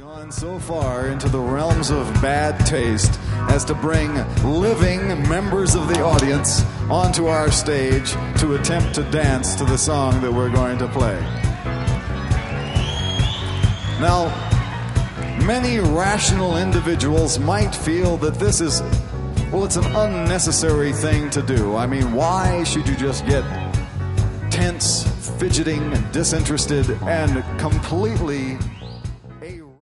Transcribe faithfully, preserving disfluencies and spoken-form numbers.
Gone so far into the realms of bad taste as to bring living members of the audience onto our stage to attempt to dance to the song that we're going to play. Now, many rational individuals might feel that this is, well, it's an unnecessary thing to do. I mean, why should you just get tense, fidgeting, disinterested, and completely